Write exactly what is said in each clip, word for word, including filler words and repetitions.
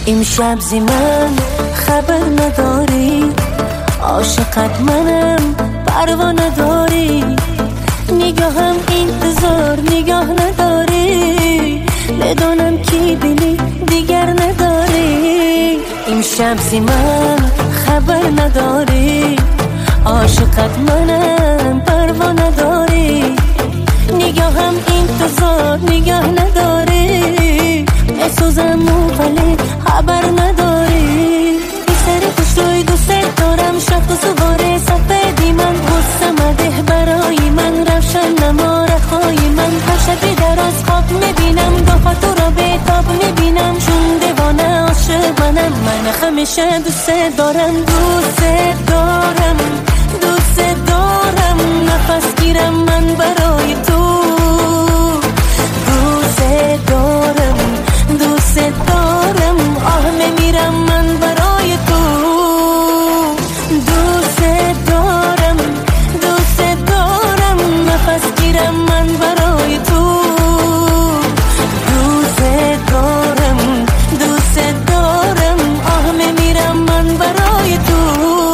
امشب زی من خبر نداری، عاشقت منم پروا نداری، نگاهم انتظار نگاه نداری، بدونم کی دلی دیگر نداری. امشب زی من خبر نداری، عاشقت منم پروا نداری، نگاهم انتظار نگاه نداری، بسوزم ولی خبر نداری. بی سر پشت روی دوست دارم، شب و سواره سفیدی من، غصه مده برای من، روشن نما رخای من، هر شبی در از خواب میبینم، گاه تو را به تاب میبینم، چون دیوانه عاشق منم، من همیشه دوست دارم. دوست دارم دوست دارم، نفس گیرم من برای تو، دوست دارم دوست دارم، آه میمیرم من برای تو، دوست دارم دوست دارم، نفس گیرم من برای تو، دوست دارم دوست دارم، آه میمیرم من برای تو.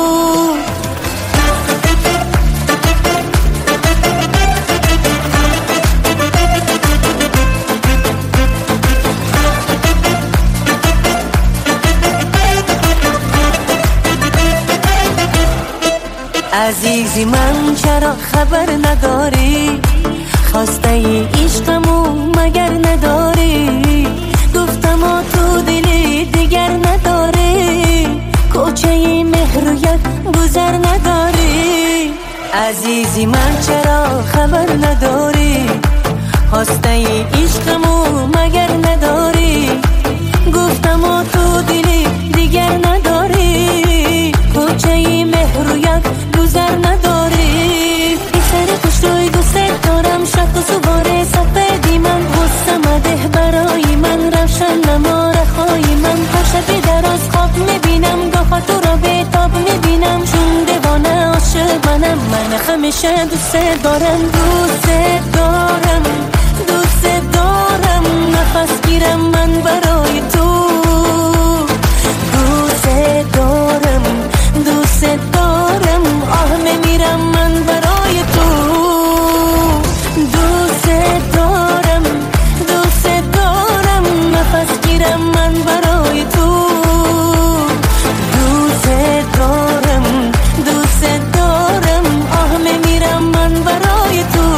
عزیزی من چرا خبر نداری، خواسته ای عشقمو مگر نداری، گفتم و تو دلی دیگر نداری، کوچه مهر و یک گذر نداری. عزیزی من چرا خبر نداری، خواسته ای عشقمو مگر نداری، گفتم و تو دلی دیگر نداری، کوچه مهر و یک گذر نداری. بی سر پشت روی دوست دارم، شب و سواره سفیدی من، غصه مده برای من، روشن نما رخای من، هر شبی در از خواب میبینم، گاه تو را به تاب میبینم، چون دیوانه عاشق منم، من همیشه دوست دارم. دوست دارم دوست دارم، نفس گیرم من برای تو، دوست دارم دوست دارم، آه میمیرم من برای تو، دوست دارم دوست دارم، نفس گیرم من برای تو، دوست دارم دوست دارم، آه میمیرم من برای تو.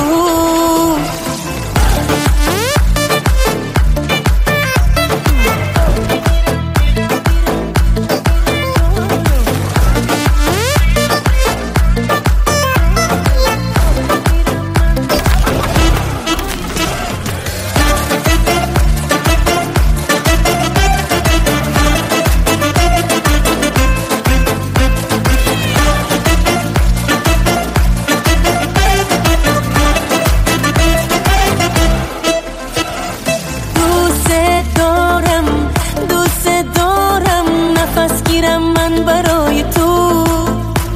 من برای تو،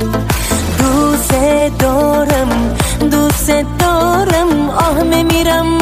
دوست دارم دوست دارم، آه میمیرم